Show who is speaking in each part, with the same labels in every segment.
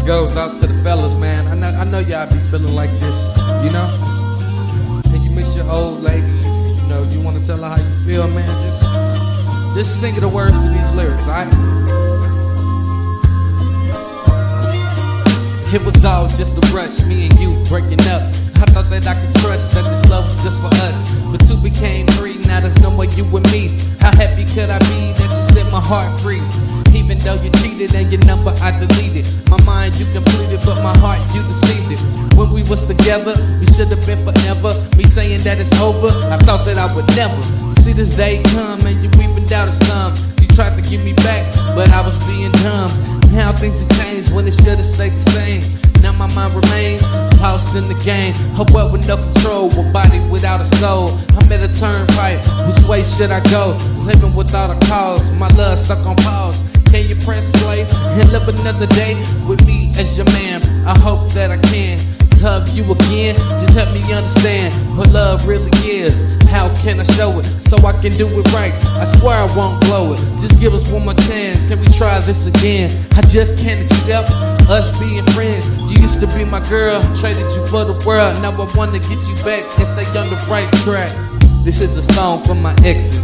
Speaker 1: goes out to the fellas, man. I know y'all be feeling like this, you know? And you miss your old lady, you know, you wanna tell her how you feel, man, just sing the words to these lyrics, alright? It was all just a rush, me and you breaking up. I thought that I could trust that this love was just for us, but two became three, now there's no more you and me. How happy could I be that you set my heart free? Even though you cheated and your number I deleted. My mind you completed, but my heart you deceived it. When we was together, we should have been forever. Me saying that it's over, I thought that I would never see this day come, and you even doubted some. You tried to get me back, but I was being dumb. Now things have changed when it should have stayed the same. Now my mind remains lost in the game. A world with no control, a body without a soul. I'm at a turnpike, which way should I go? Living without a cause, my love stuck on pause. Can you press play and live another day with me as your man? I hope that I can love you again. Just help me understand what love really is. How can I show it so I can do it right? I swear I won't blow it. Just give us one more chance. Can we try this again? I just can't accept us being friends. You used to be my girl, traded you for the world. Now I wanna get you back and stay on the right track. This is a song for my exes.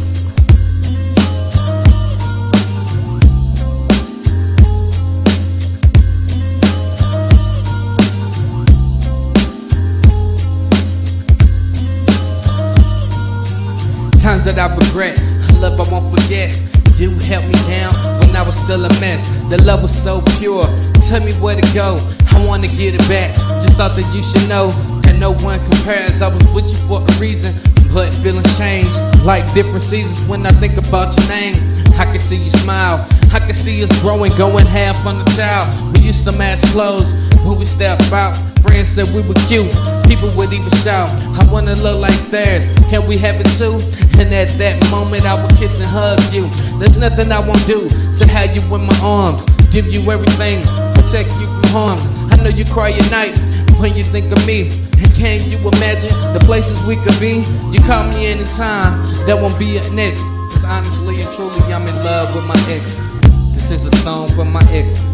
Speaker 1: Times that I regret, love I won't forget. You held me down when I was still a mess. The love was so pure, tell me where to go. I wanna get it back, just thought that you should know that no one compares. I was with you for a reason, but feelings change like different seasons. When I think about your name, I can see you smile. I can see us growing, going half on the child. We used to match clothes when we stepped out. Friends said we were cute, people would even shout, I wanna look like theirs, can we have it too? And at that moment I would kiss and hug you. There's nothing I won't do to have you in my arms, give you everything, protect you from harms. I know you cry at night when you think of me. And can you imagine the places we could be? You call me anytime, that won't be it next. Cause honestly and truly I'm in love with my ex. This is a song for my ex.